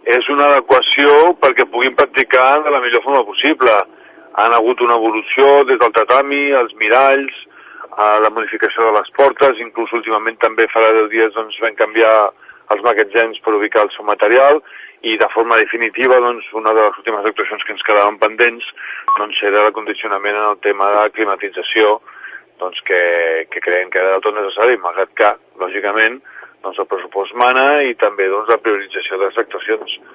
és una adequació perquè puguin practicar de la millor forma possible. Han hagut una evolució des del tatami, els miralls, la modificació de les portes, inclús últimament també farà 10 dies doncs, vam canviar els magatzems per ubicar el seu material i de forma definitiva doncs, una de les últimes actuacions que ens quedaven pendents doncs, era l'acondicionament en el tema de climatització doncs, que creiem que era del tot necessari, malgrat que, lògicament, doncs, el pressupost mana i també doncs, la priorització de les actuacions.